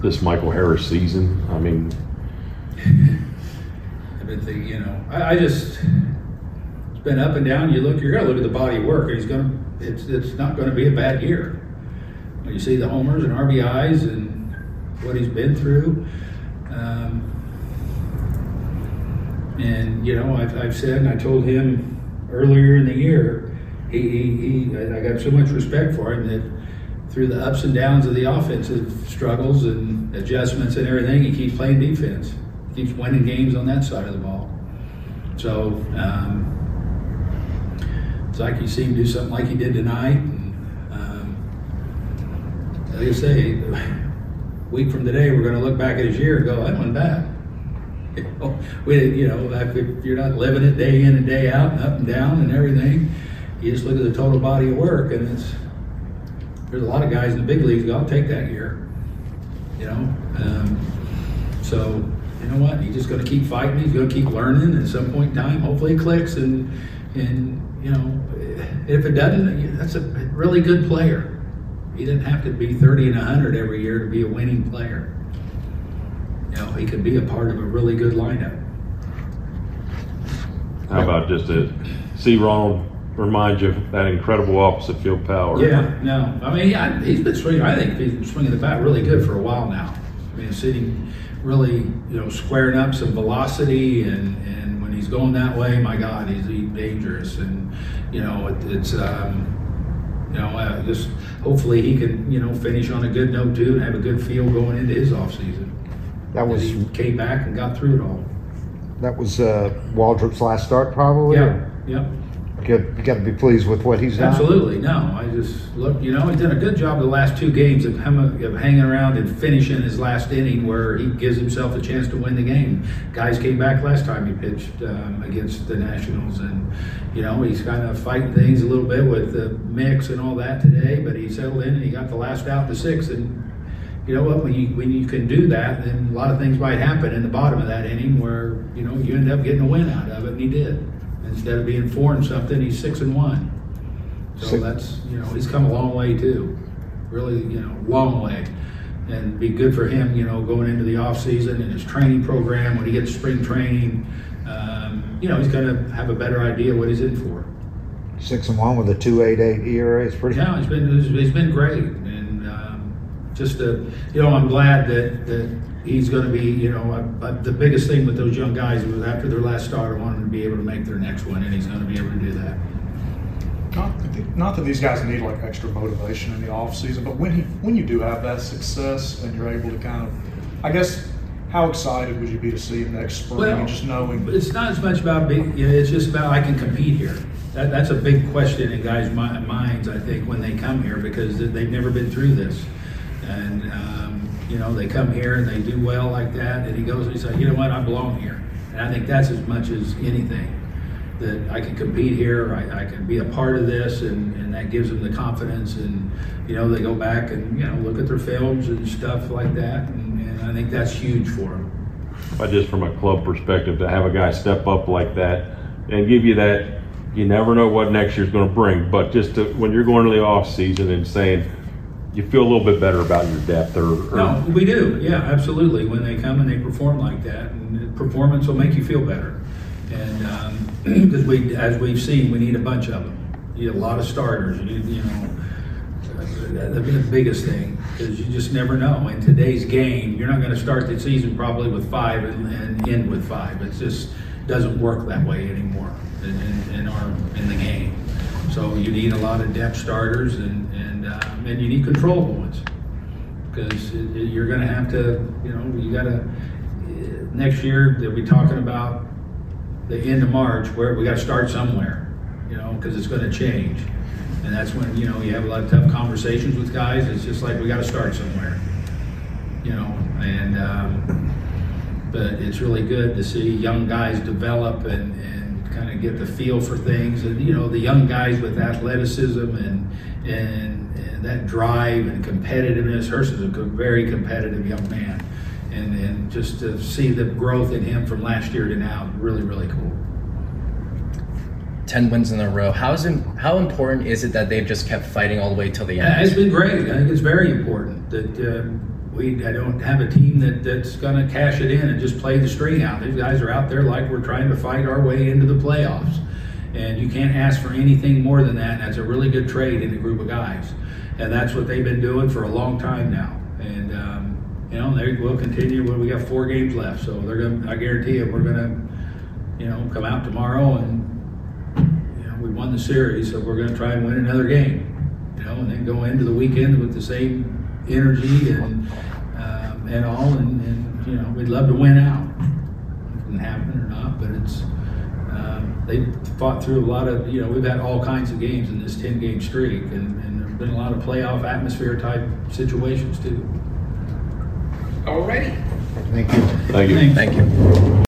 this Michael Harris season? I mean, I've been thinking, I just, it's been up and down. You're gonna look at the body of work, and it's not gonna be a bad year. When you see the homers and RBIs and what he's been through, and I've said, and I told him earlier in the year, I got so much respect for him that through the ups and downs of the offensive struggles and adjustments and everything, he keeps playing defense. He keeps winning games on that side of the ball. So it's like you see him do something like he did tonight. And, like I say, a week from today, we're going to look back at his year and go, that wasn't bad. If you're not living it day in and day out and up and down and everything, you just look at the total body of work, and there's a lot of guys in the big leagues go, I'll take that year. So you know what? He's just going to keep fighting. He's going to keep learning. At some point in time, hopefully it clicks. And if it doesn't, that's a really good player. He didn't have to be 30 and 100 every year to be a winning player. He could be a part of a really good lineup. How about just to see Ronald remind you of that incredible opposite field power? Yeah, no. I mean, he's been swinging. I think he's been swinging the bat really good for a while now. I mean, sitting really, squaring up some velocity, and when he's going that way, my God, he's dangerous. And just hopefully he can finish on a good note too, and have a good feel going into his off season. He came back and got through it all. That was Waldrop's last start, probably. Yeah. You got to be pleased with what he's done. Absolutely. No, I just look. He's done a good job the last two games of hanging around and finishing his last inning, where he gives himself a chance to win the game. Guys came back last time he pitched against the Nationals, and he's kind of fighting things a little bit with the mix and all that today. But he settled in and he got the last out to 6. And you know what? When you can do that, then a lot of things might happen in the bottom of that inning where you end up getting a win out of it, and he did. Instead of being 4 and something, he's 6-1. So that's he's come a long way too, really long way, and be good for him going into the off season and his training program when he gets spring training. He's going to have a better idea what he's in for. 6-1 with a 2.88 ERA is pretty. Yeah, he's been great, and I'm glad that he's going to be, the biggest thing with those young guys was after their last start, I want them to be able to make their next one, and he's going to be able to do that. Not that these guys need like extra motivation in the off season, but when you do have that success and you're able to kind of, I guess, how excited would you be to see him next spring? And just knowing it's not as much about it's just about I can compete here. That's a big question in guys' minds, I think, when they come here, because they've never been through this, and they come here and they do well like that, and he goes and he's like, what, I belong here. And I think that's as much as anything, that I can compete here, I can be a part of this, and that gives them the confidence, and they go back and look at their films and stuff like that, and I think that's huge for them. But just from a club perspective, to have a guy step up like that and give you that, you never know what next year's going to bring, but just when you're going to the off season and saying, you feel a little bit better about your depth, No, we do. Yeah, absolutely. When they come and they perform like that, and performance will make you feel better. And because as we've seen, we need a bunch of them. You need a lot of starters. That'd be the biggest thing, because you just never know. In today's game, you're not going to start the season probably with 5 and end with 5. It just doesn't work that way anymore in the game. So you need a lot of depth starters, and you need controllable ones, because you're going to have to, you got to, next year they'll be talking about the end of March, where we got to start somewhere, because it's going to change. And that's when, you have a lot of tough conversations with guys. It's just like, we got to start somewhere, but it's really good to see young guys develop and kind of get the feel for things. And, the young guys with athleticism and that drive and competitiveness. Hurst is a very competitive young man. And just to see the growth in him from last year to now, really, really cool. 10 wins in a row. How important is it that they've just kept fighting all the way till the end? It's been great. I think it's very important that I don't have a team that's going to cash it in and just play the string out. These guys are out there like we're trying to fight our way into the playoffs. And you can't ask for anything more than that. That's a really good trade in a group of guys. And that's what they've been doing for a long time now. And, you know, they will continue. Well, we got 4 games left. So they're going to, I guarantee you, we're going to, you know, come out tomorrow and, you know, we won the series. So we're going to try and win another game, you know, and then go into the weekend with the same energy and all. And, you know, we'd love to win out. It can happen or not, but it's, they fought through a lot of, you know, we've had all kinds of games in this 10-game streak, and there's been a lot of playoff atmosphere type situations too. Alrighty. Thank you. Thank you. Thank you.